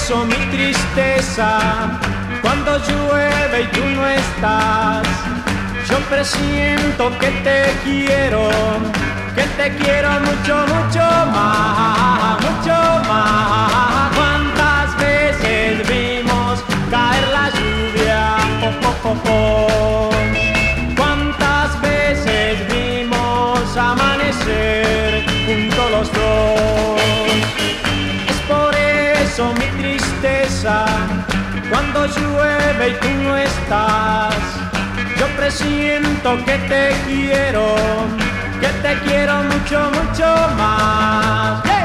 eso mi tristeza, cuando llueve y tú no estás, yo presiento que te quiero mucho, mucho más, mucho más. ¿Cuántas veces vimos caer la lluvia? Oh, oh, oh. ¿Cuántas veces vimos amanecer juntos los dos? Es por eso mi tristeza, cuando llueve y tú no estás, yo presiento que te quiero mucho, mucho más. ¡Hey!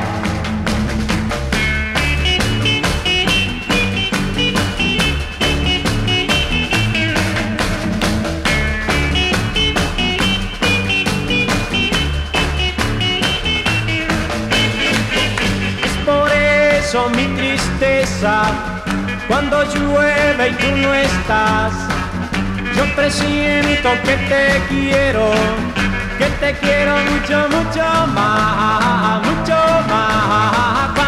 Es por eso mi tristeza, cuando llueve y tú no estás, yo presiento que te quiero mucho, mucho más, mucho más.